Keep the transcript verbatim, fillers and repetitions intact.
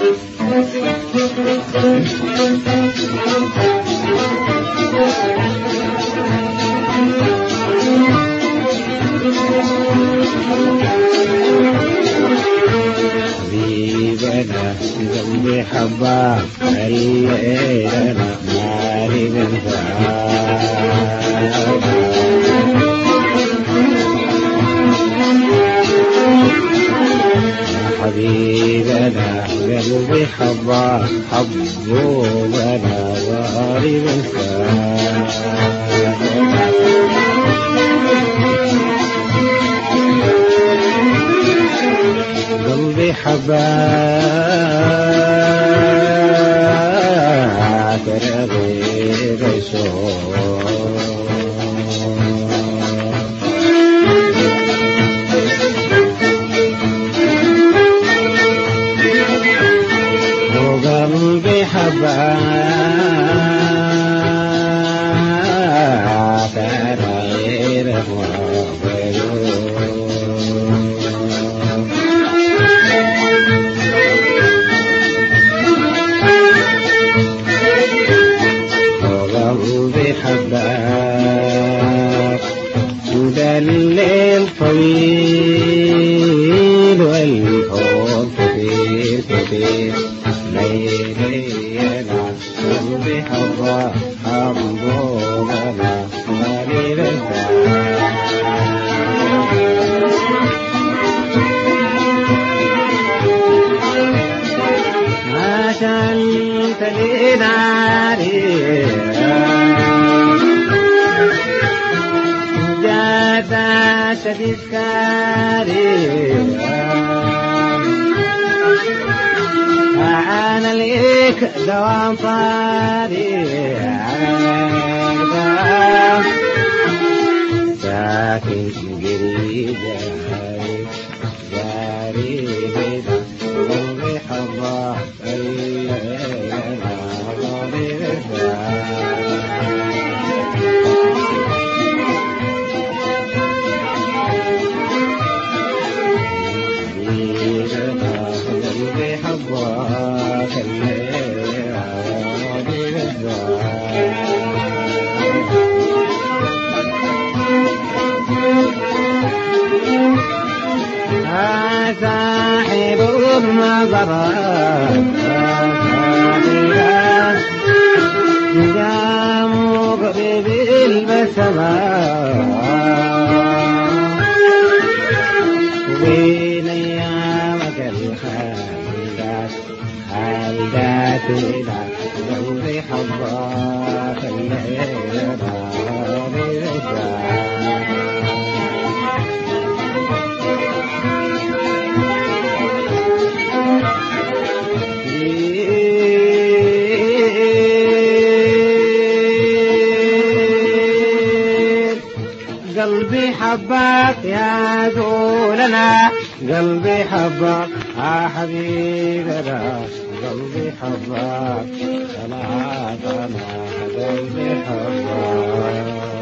حبيبنا ذنبي حبا الليلنا مالي من حبيبنا قلبي حبا حبوبنا واري من قلبي حباك رغيب شوق وقلبي حباك رغيب حباك سدى الليل طويل والحب كثير كثير ليلينا قلبي حباك حبوبنا قليل ما شلت لي ناري شديد كاري أنا ليك دوام طاري ساكن قريب جاري بيدا قلبي حباك الليلة غالي صاحب النظرات يا مقرب البسمات وين ايامك الخالدات خالدات الى قلبي حباك الليلة قلبي حباك يا دولنا قلبي حباك يا حبيبنا قلبي حباك صلاتنا قلبي حباك